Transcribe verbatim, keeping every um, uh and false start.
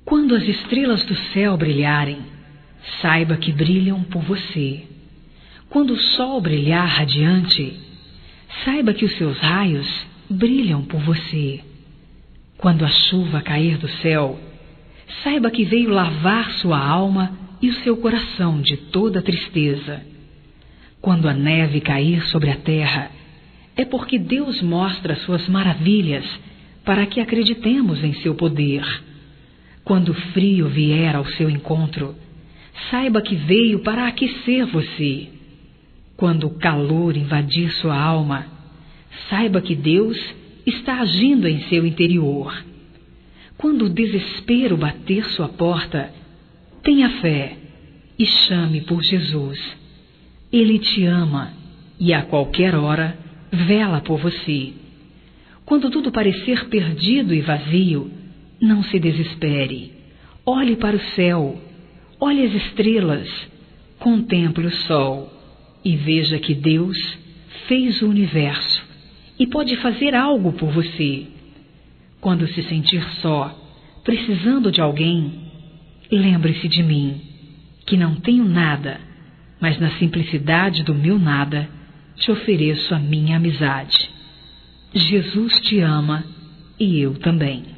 Quando as estrelas do céu brilharem, saiba que brilham por você. Quando o sol brilhar radiante, saiba que os seus raios brilham por você. Quando a chuva cair do céu, saiba que veio lavar sua alma e o seu coração de toda tristeza. Quando a neve cair sobre a terra, é porque Deus mostra suas maravilhas para que acreditemos em seu poder. Quando o frio vier ao seu encontro, saiba que veio para aquecer você. Quando o calor invadir sua alma, saiba que Deus está agindo em seu interior. Quando o desespero bater sua porta, tenha fé e chame por Jesus. Ele te ama e a qualquer hora vela por você. Quando tudo parecer perdido e vazio, não se desespere. Olhe para o céu, olhe as estrelas, contemple o sol e veja que Deus fez o universo e pode fazer algo por você. Quando se sentir só, precisando de alguém, lembre-se de mim, que não tenho nada, mas na simplicidade do meu nada, te ofereço a minha amizade. Jesus te ama e eu também.